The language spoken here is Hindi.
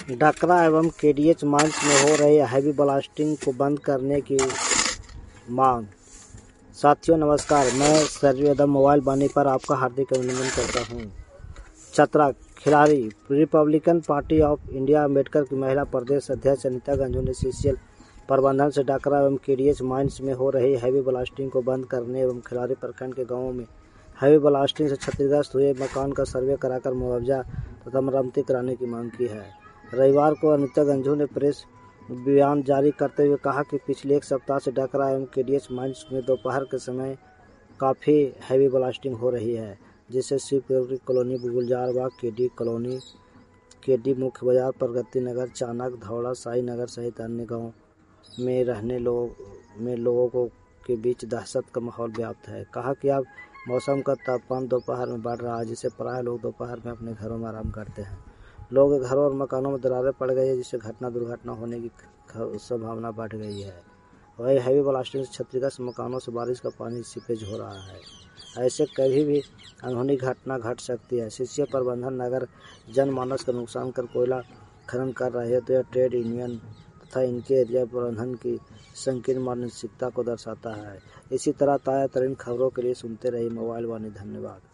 डकरा एवं केडीएच माइंस में हो रही हैवी ब्लास्टिंग को बंद करने की मांग। साथियों नमस्कार, मैं सर्व यादव मोबाइल वाणी पर आपका हार्दिक अभिनंदन करता हूं। चतरा खिलाड़ी Republican Party of India Ambedkar की महिला प्रदेश अध्यक्ष अनीता गंजू ने सीसीएल प्रबंधन से डकरा एवं केडीएच माइंस में हो रही हैवी ब्लास्टिंग को बंद करने एवं खिलाड़ी प्रखंड के गांवों में हैवी ब्लास्टिंग से क्षतिग्रस्त हुए मकान का सर्वे कराकर मुआवजा तथा मरम्मती कराने की मांग की है। रविवार को अनीता गंजू ने प्रेस बयान जारी करते हुए कहा कि पिछले एक सप्ताह से डकरा एवं केडीएच माइंस में दोपहर के समय काफ़ी हैवी ब्लास्टिंग हो रही है, जिससे Shivpuri colony, Gulzar Bagh, KD colony, KD मुख्य बाजार, प्रगति नगर, चाणक, धौड़ा, शाही नगर सहित अन्य गाँव में रहने लोगों के बीच दहशत का माहौल व्याप्त है। कहा कि अब मौसम का तापमान दोपहर में बढ़ रहा है, जिससे प्राय लोग दोपहर में अपने घरों में आराम करते हैं। लोगों के घरों और मकानों में दरारें पड़ गई है, जिससे दुर्घटना होने की संभावना बढ़ गई है। वही हैवी ब्लास्टिंग से क्षतिग्रस्त मकानों से बारिश का पानी सीपेज हो रहा है। ऐसे कभी भी अनहोनी घटना घट सकती है। सीसीएल प्रबंधन नगर जनमानस का नुकसान कर कोयला खनन कर रहे हैं, तो यह ट्रेड यूनियन तथा इनके एरिया प्रबंधन की संकीर्ण मानसिकता को दर्शाता है। इसी तरह ताज़ा तरीन खबरों के लिए सुनते रहिए मोबाइल वाणी। धन्यवाद।